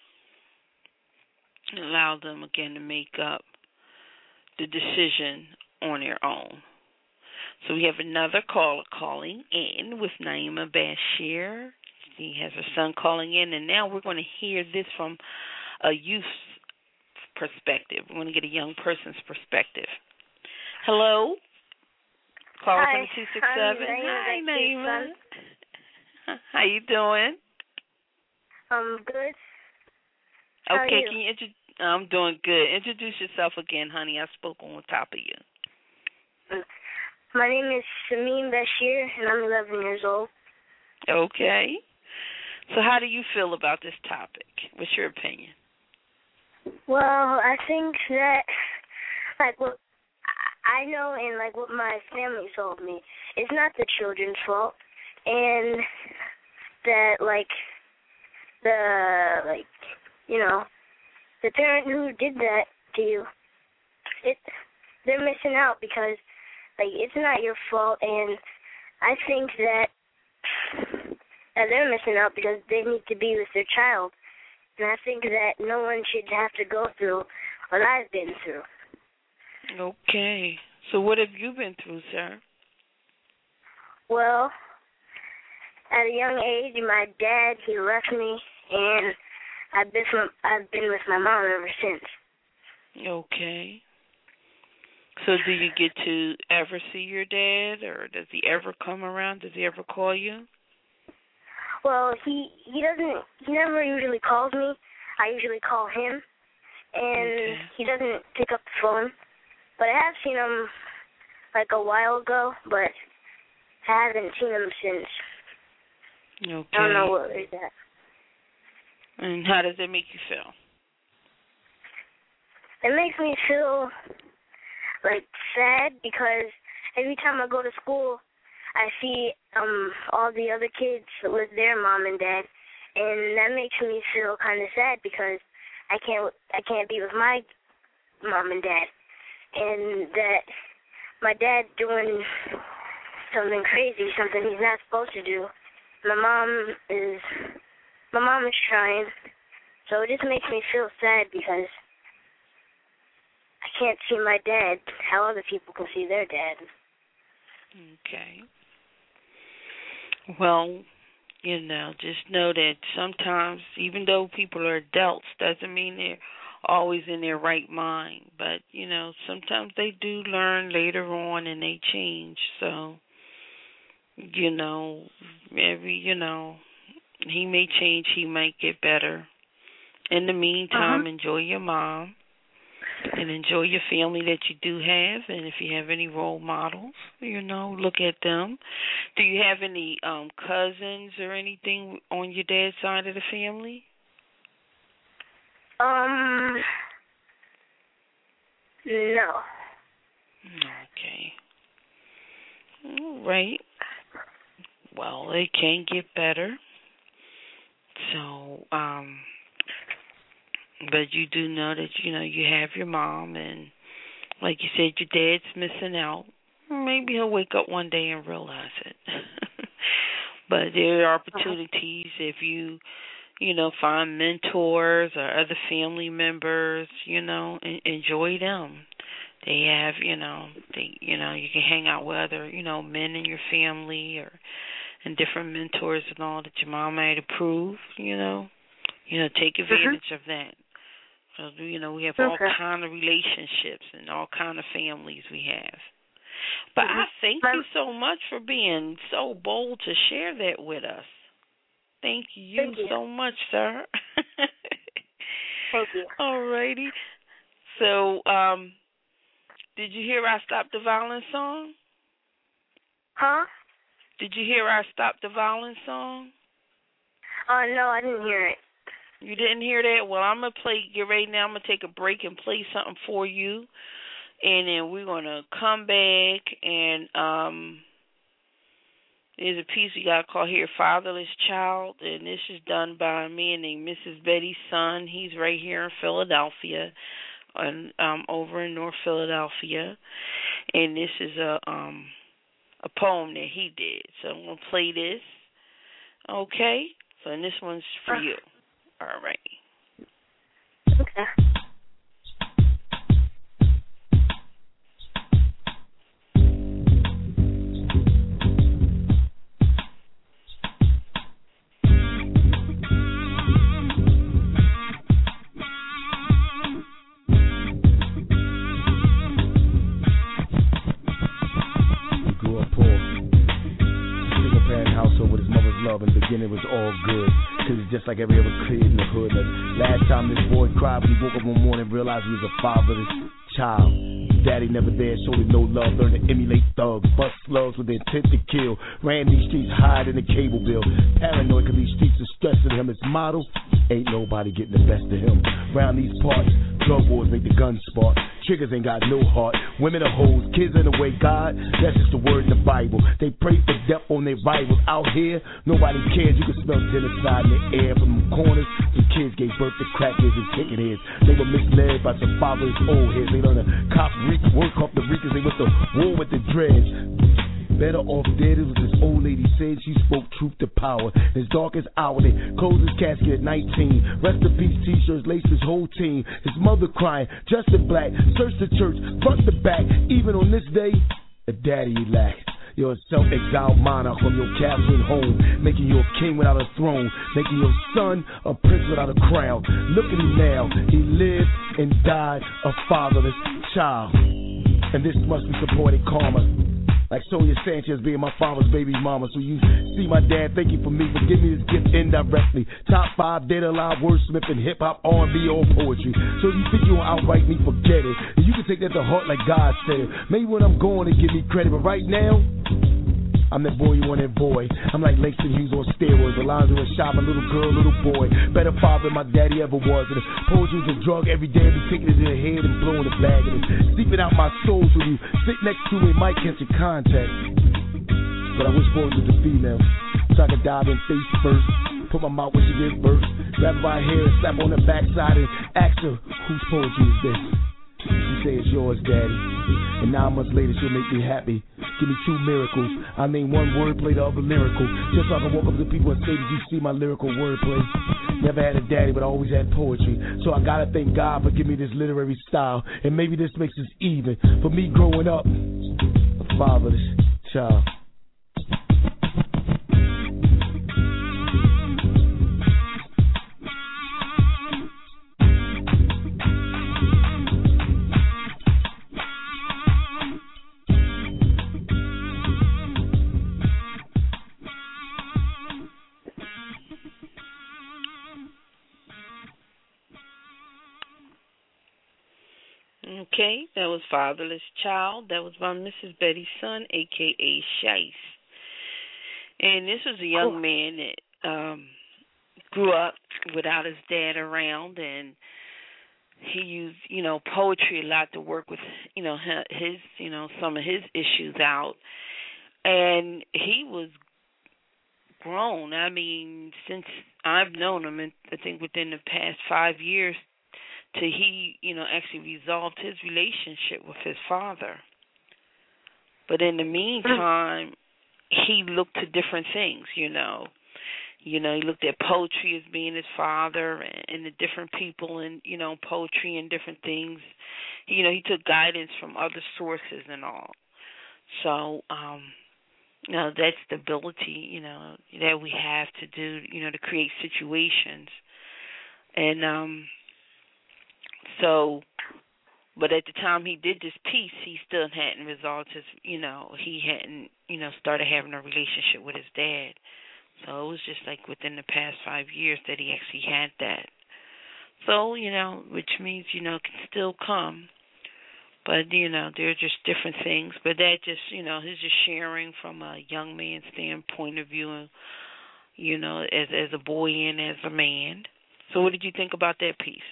Allow them, again, to make up the decision on their own. So we have another caller calling in with Naima Bashir. He has her son calling in, and now we're going to hear this from a youth's perspective. We're going to get a young person's perspective. Hello? Caller from 267. Hi, Naima. How you doing? I'm good. Okay, can you I'm doing good. Introduce yourself again, honey. I spoke on top of you. My name is Shameen Bashir, and I'm 11 years old. Okay. So how do you feel about this topic? What's your opinion? Well, I think that, like, what I know and, like, what my family told me, it's not the children's fault. And that, like, the parent who did that to you, they're missing out because, like, it's not your fault. And I think that they're missing out because they need to be with their child. And I think that no one should have to go through what I've been through. Okay. So what have you been through, sir? Well, at a young age, my dad, he left me, and I've been with my mom ever since. Okay. So do you get to ever see your dad, or does he ever come around? Does he ever call you? Well, he never usually calls me. I usually call him, and he doesn't pick up the phone. But I have seen him, like, a while ago, but I haven't seen him since. Okay. I don't know where he's at. And how does it make you feel? It makes me feel, like, sad because every time I go to school, I see all the other kids with their mom and dad, and that makes me feel kind of sad because I can't be with my mom and dad, and that my dad doing something crazy, something he's not supposed to do. My mom is trying, so it just makes me feel sad because I can't see my dad how other people can see their dad. Okay. Well, just know that sometimes, even though people are adults, doesn't mean they're always in their right mind. But, sometimes they do learn later on and they change. So, he may change, he might get better. In the meantime, enjoy your mom and enjoy your family that you do have. And if you have any role models, look at them. Do you have any cousins or anything on your dad's side of the family? No. Okay. All right. Well, it can get better. So, but you do know that, you have your mom, and like you said, your dad's missing out. Maybe he'll wake up one day and realize it. But there are opportunities if you, find mentors or other family members, enjoy them. They have, you can hang out with other, men in your family and different mentors and all that your mom might approve, take advantage of that. So, we have all kind of relationships and all kind of families we have. But I thank you so much for being so bold to share that with us. Thank you so much, sir. Thank you. All righty. So, did you hear our Stop the Violence song? Huh? Did you hear our Stop the Violence song? No, I didn't hear it. You didn't hear that? Well, I'm going to get ready now. I'm going to take a break and play something for you. And then we're going to come back and there's a piece we got called here, Fatherless Child. And this is done by a man named Mrs. Betty's son. He's right here in Philadelphia, and over in North Philadelphia. And this is a poem that he did. So I'm going to play this. Okay? So and this one's for you. All right. Okay. love, and the beginning was all good. Cause it's just like every other kid in the hood. The last time this boy cried when he woke up one morning, realized he was a fatherless child. Daddy never there, showed him no love, learned to emulate thugs, bust slugs with the intent to kill. Ran these streets, hide in the cable bill. Paranoid cause these streets are stressing him. His motto, ain't nobody getting the best of him. Round these parts, drug wars make the guns spark. Triggers ain't got no heart. Women are hoes, kids in the way. God, that's just the word in the Bible. They pray for death on their rivals. Out here, nobody cares. You can smell genocide in the air from the corners. Some kids gave birth to crackheads and chicken heads. They were misled by some fatherless old heads. They learned to cop work off the reekers. They went to war with the dreads. Better off dead, it was this old lady said. She spoke truth to power. His darkest hour, they closed his casket at 19. Rest in peace t-shirts laced his whole team. His mother crying, dressed in black, searched the church, front to back. Even on this day, a daddy he lacked. You're a self-exiled monarch from your castle and home, making you a king without a throne, making your son a prince without a crown. Look at him now, he lived and died a fatherless child. And this must be supported karma. Like Sonia Sanchez being my father's baby mama. So you see my dad, thank you for me, but give me this gift indirectly. Top 5 dead alive wordsmith in hip-hop, R&B, or poetry. So you think you'll outright me, forget it. And you can take that to heart like God said it. Maybe when I'm going to give me credit, but right now, I'm that boy you want, that boy. I'm like Langston Hughes on steroids. Alonzo and Shop, a little girl, little boy. Better father than my daddy ever was. And poetry was a drug every day. I be taking it to the head and blowing the bag. And seeping out my soul so you sit next to me might catch a contact. But I wish boys was a female, so I could dive in face first. Put my mouth when she gives birth. Grab her by her hair and slap on the backside and ask her, whose poetry is this? She say it's yours, Daddy. And 9 months later, she'll make me happy. Give me 2 miracles. I name one wordplay, the other lyrical. Just so I can walk up to people and say, did you see my lyrical wordplay? Never had a daddy, but I always had poetry. So I gotta thank God for giving me this literary style. And maybe this makes us even. For me growing up, a fatherless child. Okay, that was Fatherless Child. That was by Mrs. Betty's son, a.k.a. Shice. And this was a young man that grew up without his dad around, and he used, poetry a lot to work with, his, some of his issues out. And he was grown. I mean, since I've known him, I think within the past 5 years, he, actually resolved his relationship with his father. But in the meantime, he looked to different things, he looked at poetry as being his father and the different people and, poetry and different things. He took guidance from other sources and all. So, that stability, that we have to do, to create situations. And, but at the time he did this piece, he still hadn't resolved his, he hadn't, started having a relationship with his dad. So it was just like within the past 5 years that he actually had that. So, which means, it can still come. But, they're just different things. But that just, he's just sharing from a young man's standpoint of view, as a boy and as a man. So what did you think about that piece?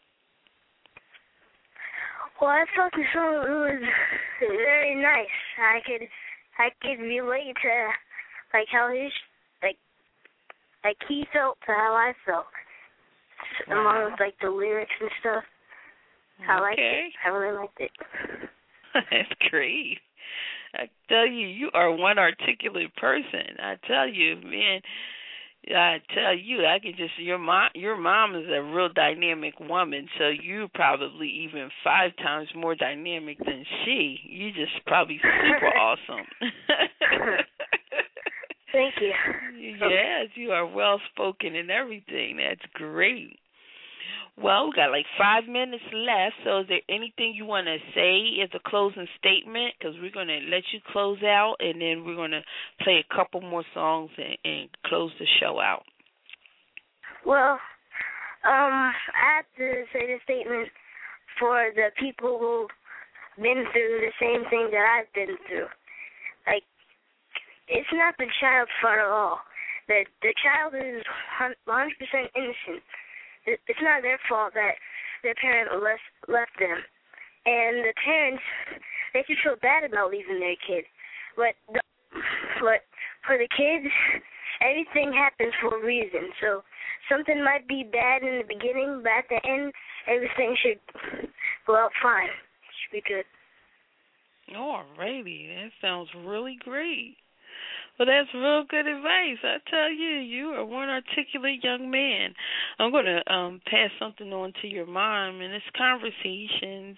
Well, I thought the song was very nice. I could relate to how he felt to how I felt. Wow. Among the lyrics and stuff. I liked it. I really liked it. That's great. I tell you, you are one articulate person. I tell you, man. I tell you, I can just your mom is a real dynamic woman, so you're probably even 5 times more dynamic than she. You just probably super awesome. Thank you. Yes, you are well spoken and everything. That's great. Well, we got like 5 minutes left, so is there anything you want to say as a closing statement? Because we're going to let you close out, and then we're going to play a couple more songs and close the show out. Well, I have to say the statement for the people who've been through the same thing that I've been through. Like, it's not the child's fault at all. The child is 100% innocent. It's not their fault that their parent left them. And the parents, they should feel bad about leaving their kid. But for the kids, everything happens for a reason. So something might be bad in the beginning, but at the end, everything should go out fine. It should be good. Alrighty, that sounds really great. Well, that's real good advice. I tell you, you are one articulate young man. I'm going to pass something on to your mom, and it's conversations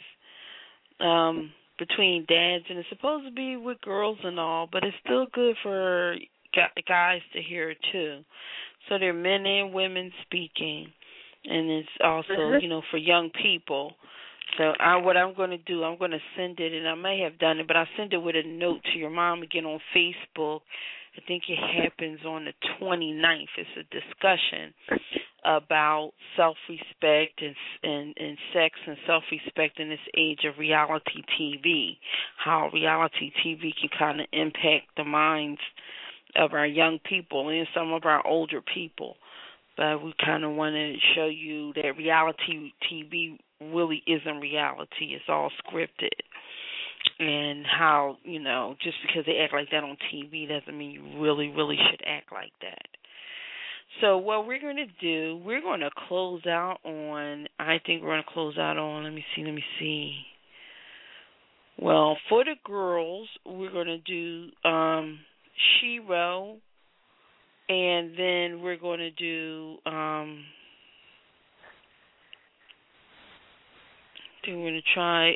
between dads, and it's supposed to be with girls and all, but it's still good for guys to hear it too. So there are men and women speaking, and it's also, for young people. So what I'm going to do, I'm going to send it, and I may have done it, but I'll send it with a note to your mom again on Facebook. I think it happens on the 29th. It's a discussion about self-respect and sex and self-respect in this age of reality TV, how reality TV can kind of impact the minds of our young people and some of our older people. But we kind of want to show you that reality TV really isn't reality. It's all scripted. And how, just because they act like that on TV doesn't mean you really, really should act like that. So what we're going to do, we're going to close out on, let me see. Well, for the girls, we're going to do Shiro, and then we're going to do, we're going to try,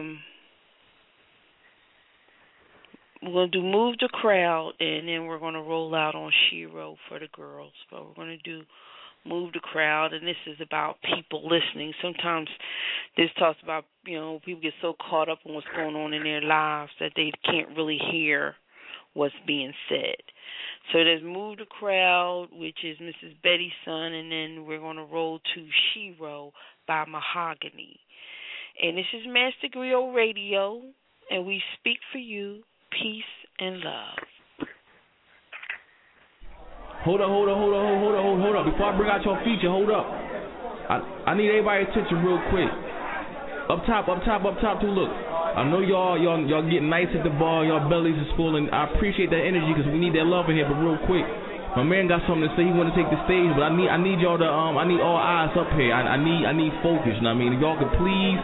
we're going to do Move the Crowd, and then we're going to roll out on Shiro for the girls. But we're going to do Move the Crowd, and this is about people listening. Sometimes this talks about, people get so caught up in what's going on in their lives that they can't really hear what's being said. So there's Move the Crowd, which is Mrs. Betty's son, and then we're going to roll to Shiro by Mahogany. And this is Master Griot Radio, and we speak for you, peace and love. Hold up. Before I bring out your feature, hold up. I need everybody's attention real quick. Up top too, look. I know y'all getting nice at the bar, y'all bellies is full, and I appreciate that energy because we need that love in here, but real quick. My man got something to say. He want to take the stage, but I need y'all to I need all eyes up here. I need focus. If y'all could please,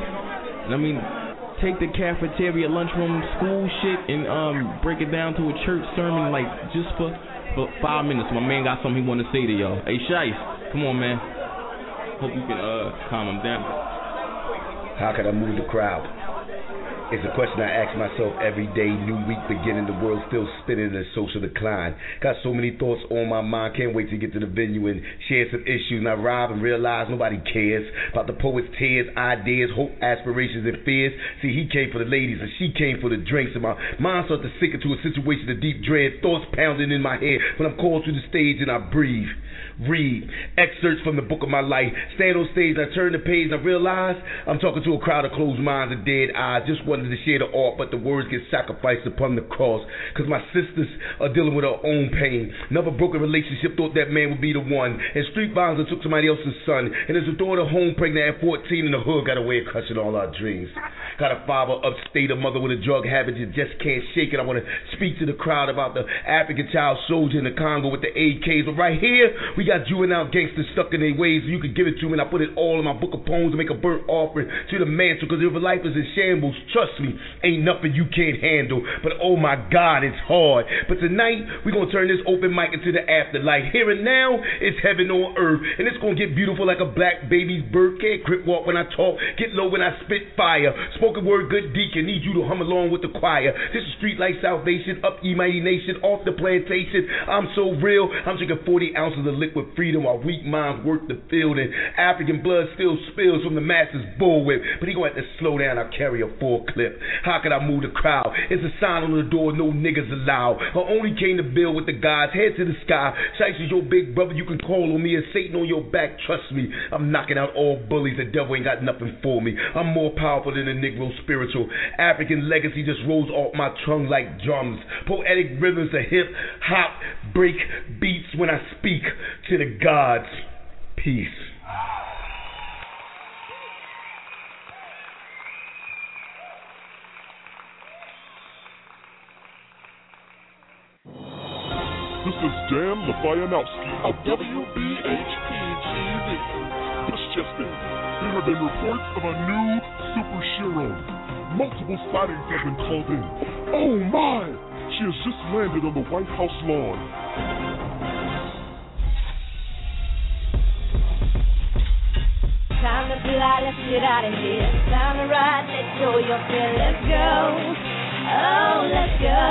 take the cafeteria, lunchroom, school shit, and break it down to a church sermon, like just for 5 minutes. My man got something he want to say to y'all. Hey, Shice, come on, man. Hope you can calm him down. How can I move the crowd? It's a question I ask myself every day. New week beginning, the world still spinning in a social decline. Got so many thoughts on my mind, can't wait to get to the venue and share some issues. And I arrive and realize nobody cares about the poet's tears, ideas, hope, aspirations, and fears. See, he came for the ladies and she came for the drinks. And my mind starts to sink into a situation of deep dread, thoughts pounding in my head when I'm called to the stage and I breathe. Read excerpts from the book of my life. Stand on stage and I turn the page and I realize I'm talking to a crowd of closed minds and dead eyes. Just wanted to share the art, but the words get sacrificed upon the cross. Cause my sisters are dealing with her own pain. Never broken relationship, thought that man would be the one. And street violence took somebody else's son. And there's a daughter home pregnant at 14 in the hood, got a way of crushing all our dreams. Got a father upstate, a mother with a drug habit, you just can't shake it. I want to speak to the crowd about the African child soldier in the Congo with the AKs. But right here, we got juvenile gangsters stuck in their ways. You can give it to me and I put it all in my book of poems and make a burnt offering to the mantle. Cause if life is in shambles, trust me, ain't nothing you can't handle. But oh my God, it's hard. But tonight, we're going to turn this open mic into the afterlife. Here and now, it's heaven on earth. And it's going to get beautiful like a black baby's birth. Can't crip walk when I talk, get low when I spit fire. Spoken word, good deacon, need you to hum along with the choir. This is Street Life Salvation, up ye mighty nation, off the plantation. I'm so real, I'm drinking 40 ounces of liquid for freedom while weak minds work the field and African blood still spills from the masses bullwhip. But he gonna have to slow down, I'll carry a full clip. How could I move the crowd? It's a sign on the door, no niggas allowed. I only came to build with the gods, head to the sky. Shice is your big brother, you can call on me. And Satan on your back, trust me. I'm knocking out all bullies, the devil ain't got nothing for me. I'm more powerful than a Negro spiritual. African legacy just rolls off my tongue like drums. Poetic rhythms of hip hop break beats when I speak to the gods. Peace. This is Dan Lafianowski of WBHP-TV. Westchester. There have been reports of a new super shiro. Multiple sightings have been called in. Oh my! She has just landed on the White House lawn. Time to fly, let's get out of here. Time to ride, let go your fear, let's go. Oh, let's go.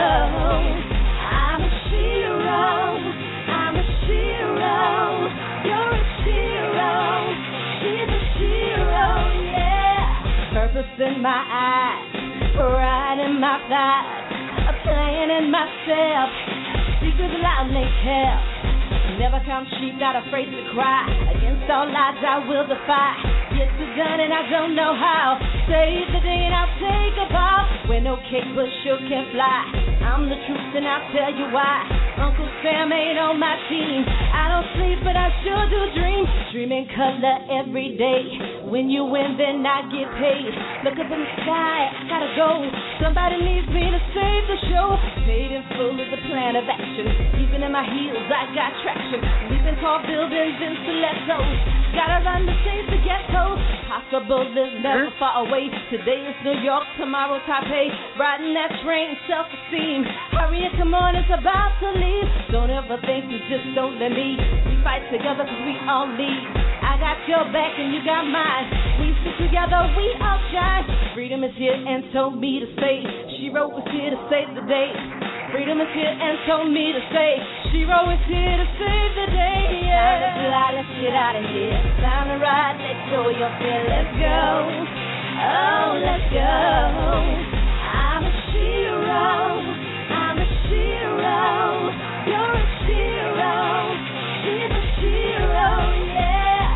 I'm a shiro. I'm a shiro. You're a shiro. She's a shiro, yeah. Purpose in my eyes, pride in my thighs, a plan in myself. Secrets loud and they tell. Never come cheap, not afraid to cry. Against all odds I will defy. Get it done and I don't know how. Save the day and I'll take a bow. Wear no cape but sure can fly. I'm the truth and I'll tell you why. Uncle Sam ain't on my team. I don't sleep but I sure do dream. Dream in color every day. When you win then I get paid. Look up in the sky, I gotta go. Somebody needs me to save the show. Paid in full is the plan of action. Even in my heels I got traction. We've been tall buildings in stilettos. Gotta run to save the ghettos. Possible is never far away. Today is New York, tomorrow Taipei. Riding that train, self-esteem. Hurry and come on, it's about to leave. Don't ever think you just don't let me. We fight together cause we all lead. I got your back and you got mine. We stick together, we all shine. Freedom is here and told me to stay. Shiro is here to save the day. Freedom is here and told me to say, Shiro is here to save the day, yeah. Time to fly, let's get out of here. Time to ride, let go your fear, let's go. Oh, let's go. I'm a Shiro. I'm a Shiro. You're a Shiro. She's a Shiro, yeah.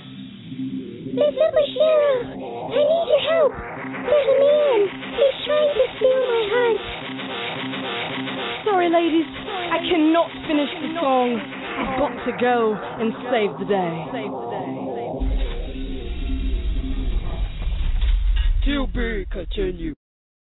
Miss Super Shiro, I need your help. There's a man. He's trying to steal my heart. Sorry, ladies, I cannot finish the song. I've got to go and save the day. To be continued.